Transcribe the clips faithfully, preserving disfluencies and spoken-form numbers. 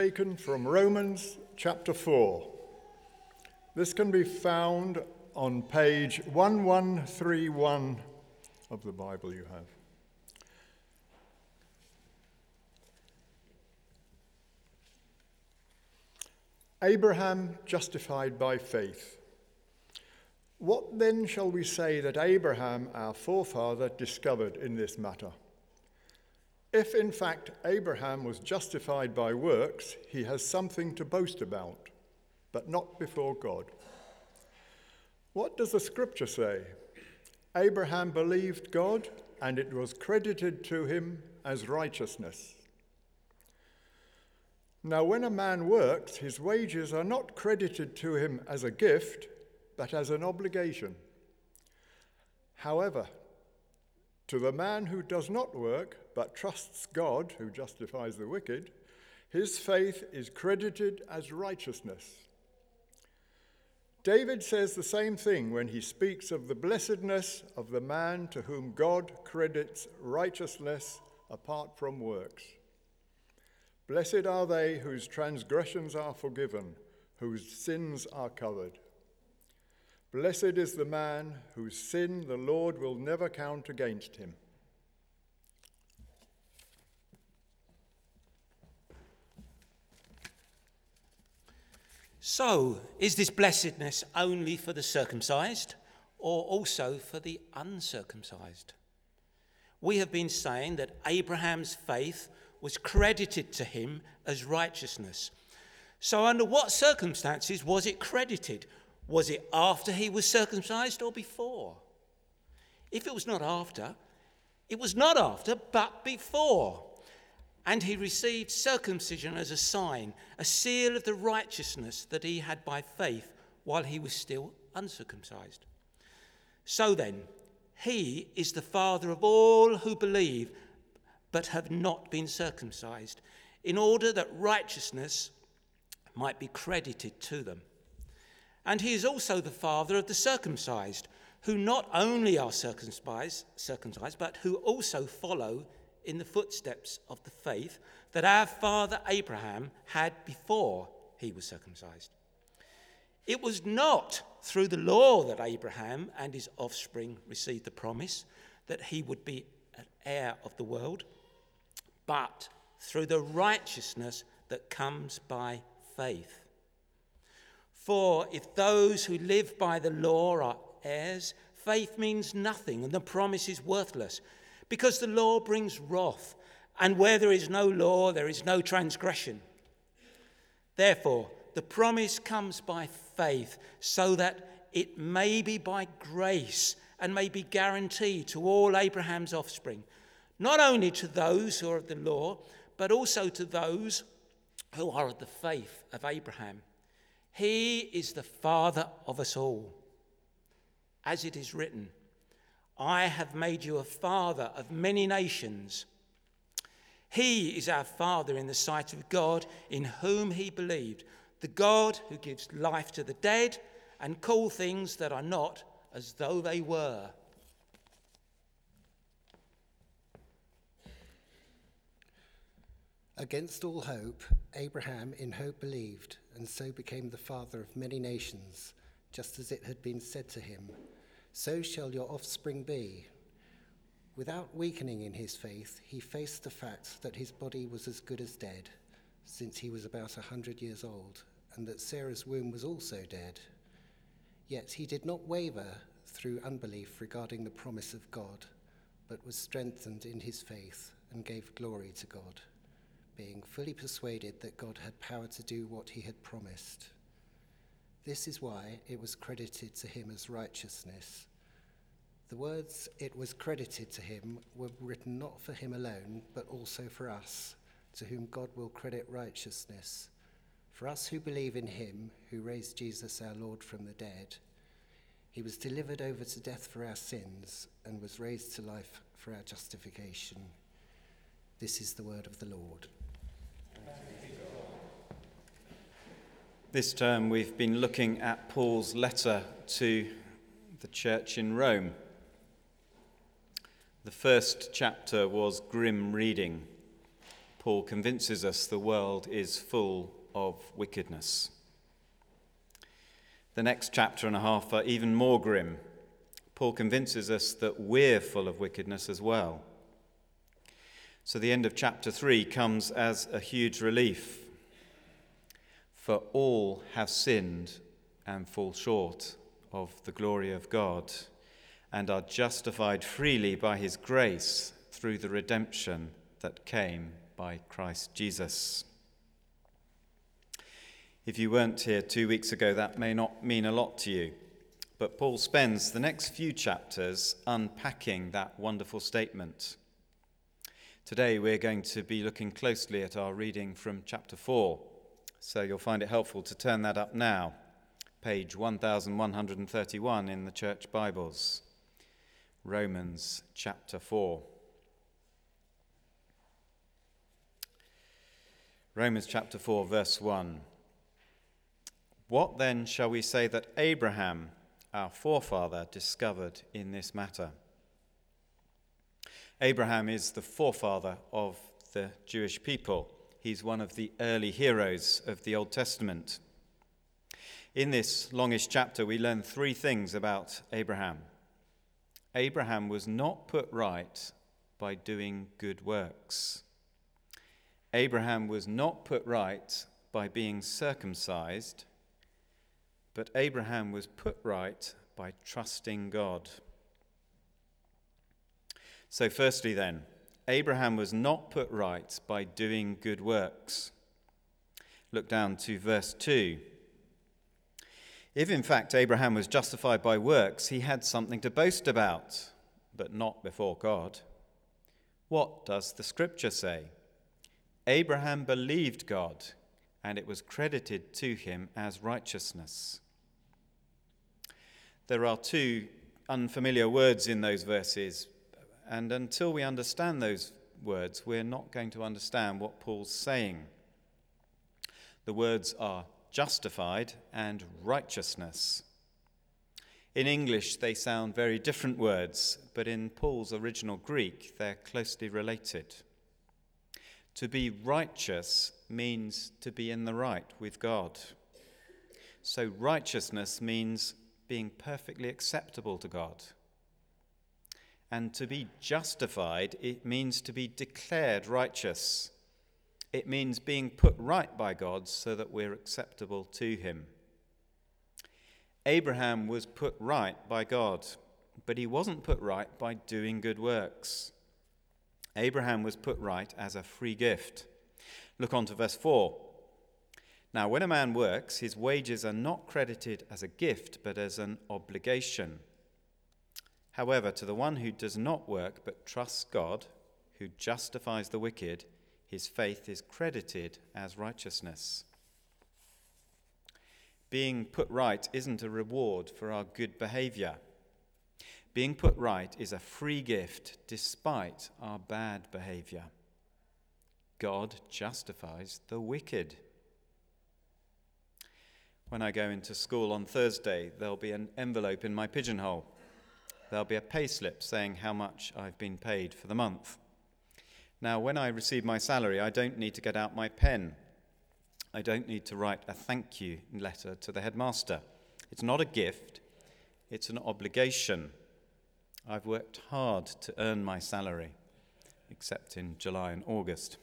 Taken from Romans chapter four. This can be found on page one one three one of the Bible you have. Abraham justified by faith. What then shall we say that Abraham, our forefather, discovered in this matter? If in fact Abraham was justified by works, he has something to boast about, but not before God. What does the scripture say? Abraham believed God, and it was credited to him as righteousness. Now when a man works, his wages are not credited to him as a gift, but as an obligation. However, to the man who does not work, but trusts God, who justifies the wicked, his faith is credited as righteousness. David says the same thing when he speaks of the blessedness of the man to whom God credits righteousness apart from works. Blessed are they whose transgressions are forgiven, whose sins are covered. Blessed is the man whose sin the Lord will never count against him. So, is this blessedness only for the circumcised or also for the uncircumcised? We have been saying that Abraham's faith was credited to him as righteousness. So under what circumstances was it credited? Was it after he was circumcised or before? If it was not after, it was not after, but before. And he received circumcision as a sign, a seal of the righteousness that he had by faith while he was still uncircumcised. So then, he is the father of all who believe but have not been circumcised, in order that righteousness might be credited to them. And he is also the father of the circumcised, who not only are circumcised, circumcised, but who also follow in the footsteps of the faith that our father Abraham had before he was circumcised. It was not through the law that Abraham and his offspring received the promise that he would be an heir of the world, but through the righteousness that comes by faith. For if those who live by the law are heirs, faith means nothing and the promise is worthless, because the law brings wrath, and where there is no law, there is no transgression. Therefore, the promise comes by faith, so that it may be by grace and may be guaranteed to all Abraham's offspring, not only to those who are of the law, but also to those who are of the faith of Abraham. He is the father of us all. As it is written, I have made you a father of many nations. He is our father in the sight of God, in whom he believed, the God who gives life to the dead and call things that are not as though they were. Against all hope, Abraham in hope believed, and so became the father of many nations, just as it had been said to him, so shall your offspring be. Without weakening in his faith, he faced the fact that his body was as good as dead, since he was about a hundred years old, and that Sarah's womb was also dead. Yet he did not waver through unbelief regarding the promise of God, but was strengthened in his faith and gave glory to God, being fully persuaded that God had power to do what he had promised. This is why it was credited to him as righteousness. The words "it was credited to him" were written not for him alone, but also for us, to whom God will credit righteousness. For us who believe in him, who raised Jesus our Lord from the dead. He was delivered over to death for our sins and was raised to life for our justification. This is the word of the Lord. This term we've been looking at Paul's letter to the church in Rome. The first chapter was grim reading. Paul convinces us the world is full of wickedness. The next chapter and a half are even more grim. Paul convinces us that we're full of wickedness as well. So the end of chapter three comes as a huge relief. For all have sinned and fall short of the glory of God, and are justified freely by his grace through the redemption that came by Christ Jesus. If you weren't here two weeks ago, that may not mean a lot to you, but Paul spends the next few chapters unpacking that wonderful statement. Today we're going to be looking closely at our reading from chapter four, so you'll find it helpful to turn that up now, page one thousand one hundred thirty-one in the Church Bibles. Romans chapter four. Romans chapter four, verse one. What then shall we say that Abraham, our forefather, discovered in this matter? Abraham is the forefather of the Jewish people. He's one of the early heroes of the Old Testament. In this longish chapter, we learn three things about Abraham. Abraham was not put right by doing good works. Abraham was not put right by being circumcised, but Abraham was put right by trusting God. So firstly then, Abraham was not put right by doing good works. Look down to verse two. If in fact Abraham was justified by works, he had something to boast about, but not before God. What does the scripture say? Abraham believed God, and it was credited to him as righteousness. There are two unfamiliar words in those verses, and until we understand those words, we're not going to understand what Paul's saying. The words are justified and righteousness. In English, they sound very different words, but in Paul's original Greek, they're closely related. To be righteous means to be in the right with God. So righteousness means being perfectly acceptable to God. And to be justified, it means to be declared righteous. It means being put right by God so that we're acceptable to him. Abraham was put right by God, but he wasn't put right by doing good works. Abraham was put right as a free gift. Look on to verse four. Now, when a man works, his wages are not credited as a gift, but as an obligation. However, to the one who does not work but trusts God, who justifies the wicked, his faith is credited as righteousness. Being put right isn't a reward for our good behavior. Being put right is a free gift despite our bad behavior. God justifies the wicked. When I go into school on Thursday, there'll be an envelope in my pigeonhole. There'll be a payslip saying how much I've been paid for the month. Now, when I receive my salary, I don't need to get out my pen. I don't need to write a thank you letter to the headmaster. It's not a gift, it's an obligation. I've worked hard to earn my salary, except in July and August.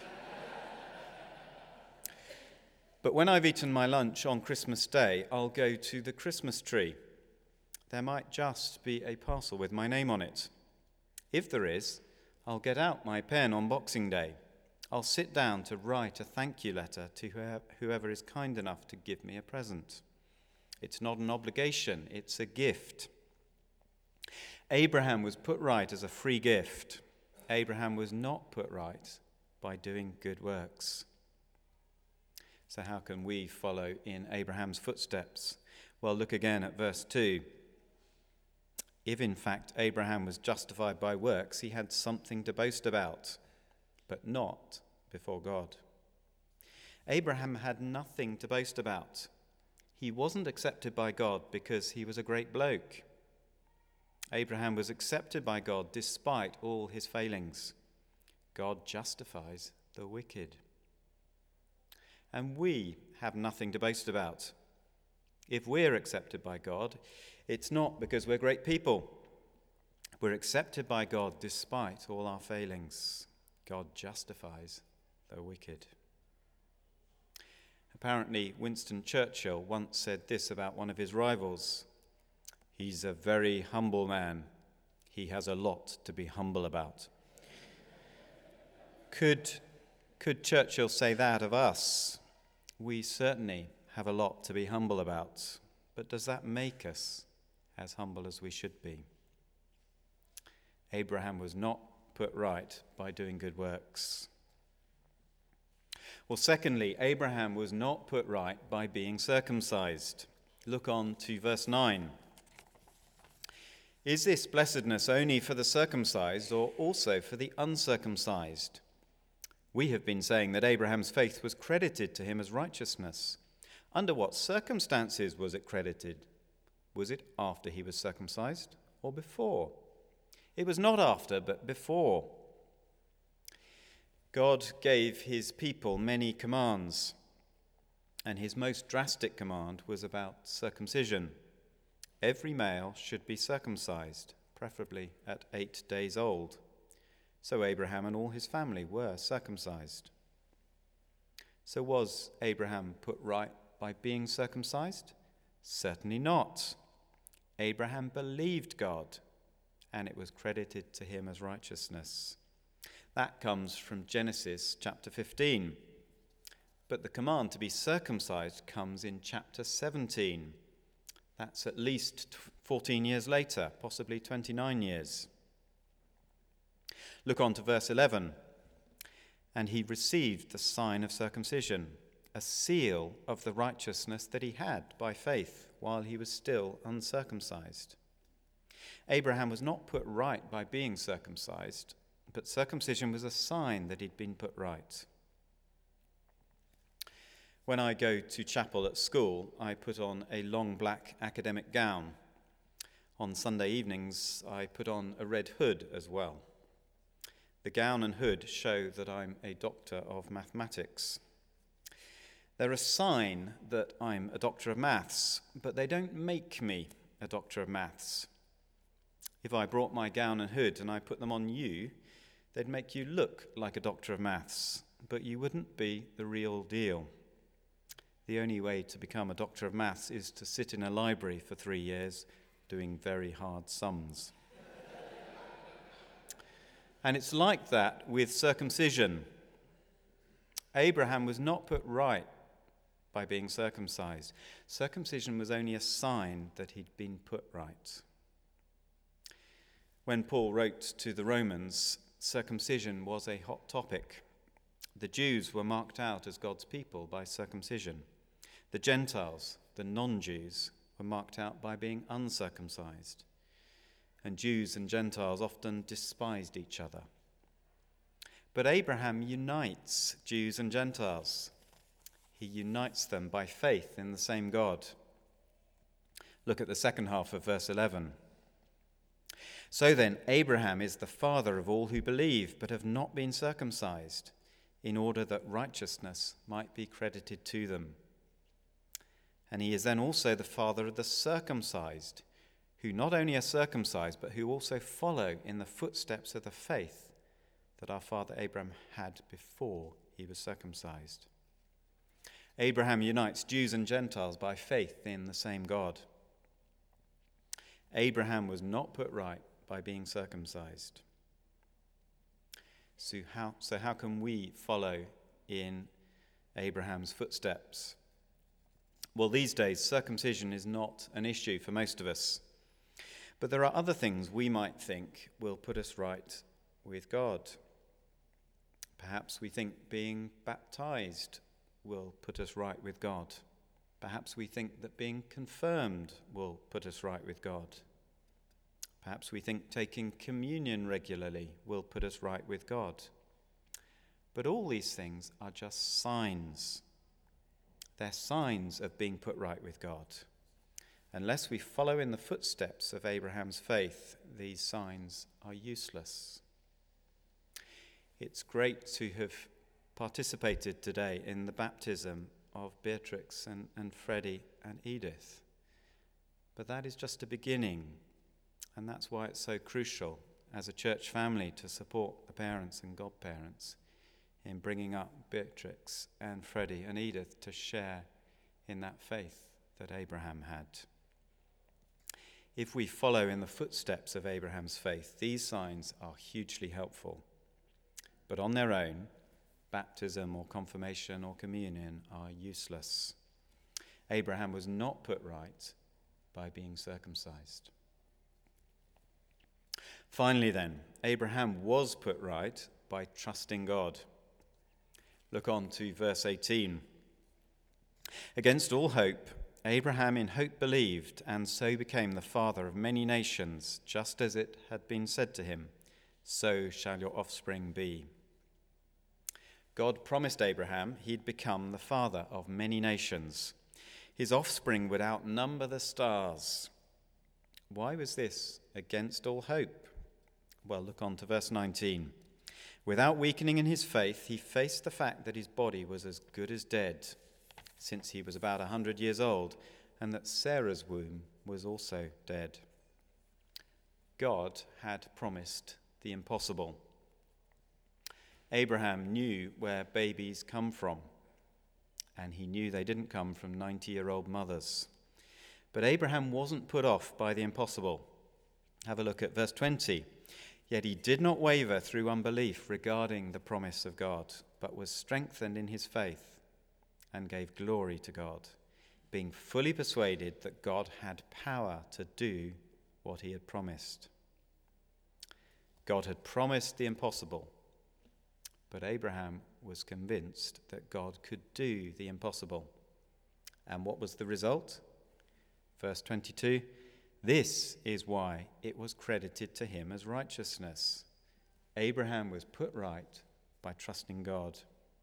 But when I've eaten my lunch on Christmas Day, I'll go to the Christmas tree. There might just be a parcel with my name on it. If there is, I'll get out my pen on Boxing Day. I'll sit down to write a thank you letter to whoever is kind enough to give me a present. It's not an obligation, it's a gift. Abraham was put right as a free gift. Abraham was not put right by doing good works. So how can we follow in Abraham's footsteps? Well, look again at verse two. If in fact Abraham was justified by works, he had something to boast about, but not before God. Abraham had nothing to boast about. He wasn't accepted by God because he was a great bloke. Abraham was accepted by God despite all his failings. God justifies the wicked. And we have nothing to boast about. If we're accepted by God, it's not because we're great people. We're accepted by God despite all our failings. God justifies the wicked. Apparently, Winston Churchill once said this about one of his rivals: "He's a very humble man. He has a lot to be humble about." Could, could Churchill say that of us? We certainly have a lot to be humble about, but does that make us as humble as we should be? Abraham was not put right by doing good works. Well, secondly, Abraham was not put right by being circumcised. Look on to verse nine. Is this blessedness only for the circumcised or also for the uncircumcised? We have been saying that Abraham's faith was credited to him as righteousness. Under what circumstances was it credited? Was it after he was circumcised or before? It was not after, but before. God gave his people many commands, and his most drastic command was about circumcision. Every male should be circumcised, preferably at eight days old. So Abraham and all his family were circumcised. So was Abraham put right by being circumcised? Certainly not. Abraham believed God, and it was credited to him as righteousness. That comes from Genesis chapter fifteen. But the command to be circumcised comes in chapter seventeen. That's at least fourteen years later, possibly twenty-nine years. Look on to verse eleven. And he received the sign of circumcision, a seal of the righteousness that he had by faith while he was still uncircumcised. Abraham was not put right by being circumcised, but circumcision was a sign that he'd been put right. When I go to chapel at school, I put on a long black academic gown. On Sunday evenings, I put on a red hood as well. The gown and hood show that I'm a doctor of mathematics. They're a sign that I'm a doctor of maths, but they don't make me a doctor of maths. If I brought my gown and hood and I put them on you, they'd make you look like a doctor of maths, but you wouldn't be the real deal. The only way to become a doctor of maths is to sit in a library for three years doing very hard sums. And it's like that with circumcision. Abraham was not put right by being circumcised. Circumcision was only a sign that he'd been put right. When Paul wrote to the Romans, circumcision was a hot topic. The Jews were marked out as God's people by circumcision. The Gentiles, the non-Jews, were marked out by being uncircumcised. And Jews and Gentiles often despised each other. But Abraham unites Jews and Gentiles. He unites them by faith in the same God. Look at the second half of verse eleven. So then, Abraham is the father of all who believe, but have not been circumcised, in order that righteousness might be credited to them. And he is then also the father of the circumcised, who not only are circumcised, but who also follow in the footsteps of the faith that our father Abraham had before he was circumcised. Abraham unites Jews and Gentiles by faith in the same God. Abraham was not put right by being circumcised. So how, so how can we follow in Abraham's footsteps? Well, these days, circumcision is not an issue for most of us. But there are other things we might think will put us right with God. Perhaps we think being baptized will put us right with God. Perhaps we think that being confirmed will put us right with God. Perhaps we think taking communion regularly will put us right with God. But all these things are just signs. They're signs of being put right with God. Unless we follow in the footsteps of Abraham's faith, these signs are useless. It's great to have participated today in the baptism of Beatrix and, and Freddie and Edith. But that is just a beginning, and that's why it's so crucial as a church family to support the parents and godparents in bringing up Beatrix and Freddie and Edith to share in that faith that Abraham had. If we follow in the footsteps of Abraham's faith, these signs are hugely helpful. But on their own, baptism or confirmation or communion are useless. Abraham was not put right by being circumcised. Finally then, Abraham was put right by trusting God. Look on to verse eighteen. Against all hope, Abraham in hope believed, and so became the father of many nations, just as it had been said to him, so shall your offspring be. God promised Abraham he'd become the father of many nations. His offspring would outnumber the stars. Why was this against all hope? Well, look on to verse nineteen. Without weakening in his faith, he faced the fact that his body was as good as dead, since he was about a hundred years old, and that Sarah's womb was also dead. God had promised the impossible. Abraham knew where babies come from, and he knew they didn't come from ninety-year-old mothers. But Abraham wasn't put off by the impossible. Have a look at verse twenty. Yet he did not waver through unbelief regarding the promise of God, but was strengthened in his faith and gave glory to God, being fully persuaded that God had power to do what he had promised. God had promised the impossible, but Abraham was convinced that God could do the impossible. And what was the result? Verse twenty-two, this is why it was credited to him as righteousness. Abraham was put right by trusting God.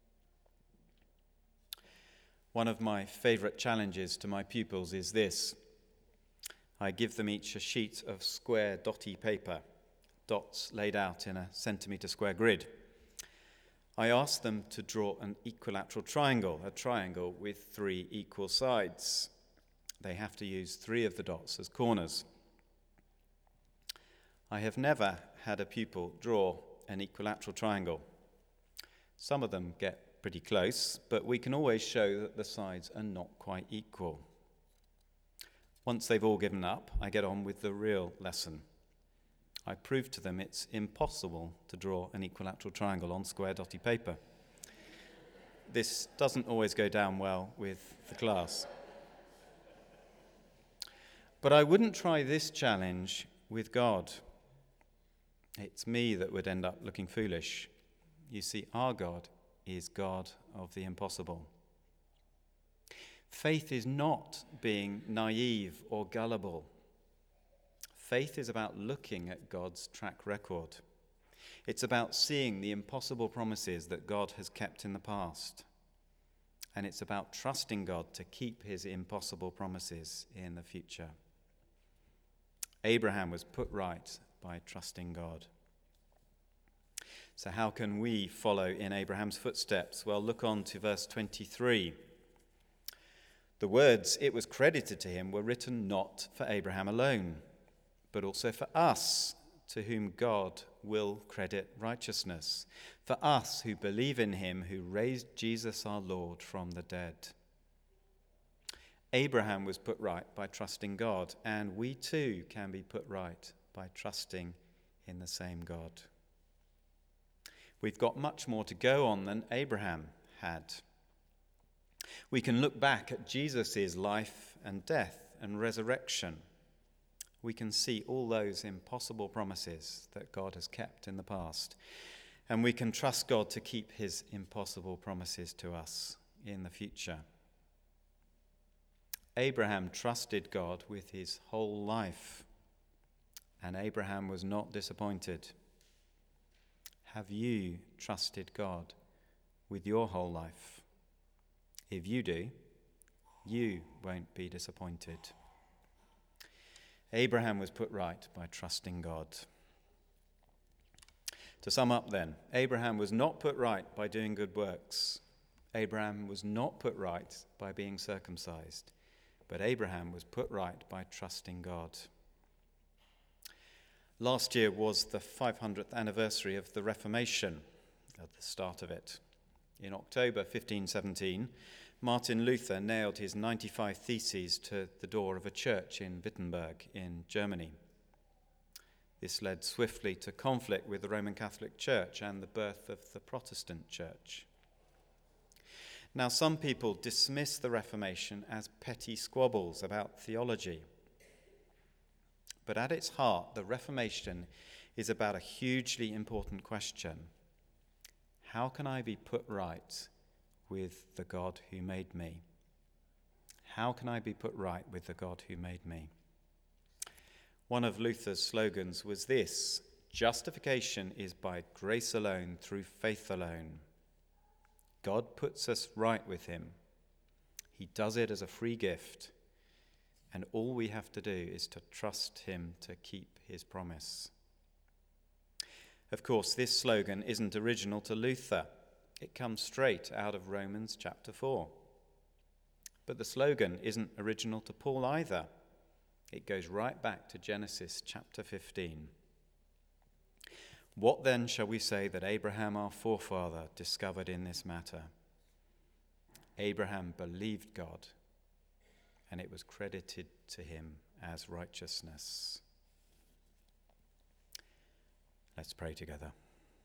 One of my favourite challenges to my pupils is this. I give them each a sheet of square dotty paper, dots laid out in a centimetre square grid. I ask them to draw an equilateral triangle, a triangle with three equal sides. They have to use three of the dots as corners. I have never had a pupil draw an equilateral triangle. Some of them get pretty close, but we can always show that the sides are not quite equal. Once they've all given up, I get on with the real lesson. I prove to them it's impossible to draw an equilateral triangle on square dotty paper. This doesn't always go down well with the class. But I wouldn't try this challenge with God. It's me that would end up looking foolish. You see, our God is God of the impossible. Faith is not being naive or gullible. Faith is about looking at God's track record. It's about seeing the impossible promises that God has kept in the past. And it's about trusting God to keep his impossible promises in the future. Abraham was put right by trusting God. So how can we follow in Abraham's footsteps? Well, look on to verse twenty-three. The words, "it was credited to him," were written not for Abraham alone, but also for us, to whom God will credit righteousness, for us who believe in him who raised Jesus our Lord from the dead. Abraham was put right by trusting God, and we too can be put right by trusting in the same God. We've got much more to go on than Abraham had. We can look back at Jesus' life and death and resurrection. We can see all those impossible promises that God has kept in the past, and we can trust God to keep his impossible promises to us in the future. Abraham trusted God with his whole life, and Abraham was not disappointed. Have you trusted God with your whole life? If you do, you won't be disappointed. Abraham was put right by trusting God. To sum up then, Abraham was not put right by doing good works. Abraham was not put right by being circumcised. But Abraham was put right by trusting God. Last year was the five hundredth anniversary of the Reformation, at the start of it. In October fifteen seventeen, Martin Luther nailed his ninety-five theses to the door of a church in Wittenberg in Germany. This led swiftly to conflict with the Roman Catholic Church and the birth of the Protestant Church. Now, some people dismiss the Reformation as petty squabbles about theology. But at its heart, the Reformation is about a hugely important question. How can I be put right with the God who made me? How can I be put right with the God who made me? One of Luther's slogans was this: justification is by grace alone, through faith alone. God puts us right with him. He does it as a free gift, and all we have to do is to trust him to keep his promise. Of course, this slogan isn't original to Luther. It comes straight out of Romans chapter four. But the slogan isn't original to Paul either. It goes right back to Genesis chapter fifteen. What then shall we say that Abraham our forefather discovered in this matter? Abraham believed God, and it was credited to him as righteousness. Let's pray together.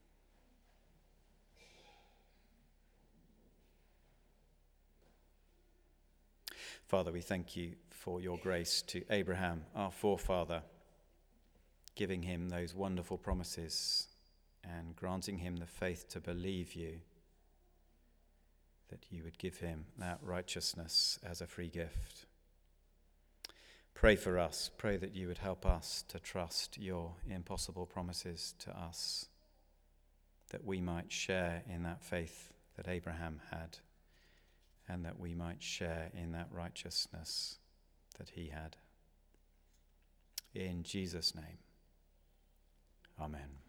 Father, we thank you for your grace to Abraham, our forefather, giving him those wonderful promises and granting him the faith to believe you, that you would give him that righteousness as a free gift. Pray for us. Pray that you would help us to trust your impossible promises to us, that we might share in that faith that Abraham had, and that we might share in that righteousness that he had. In Jesus' name, amen.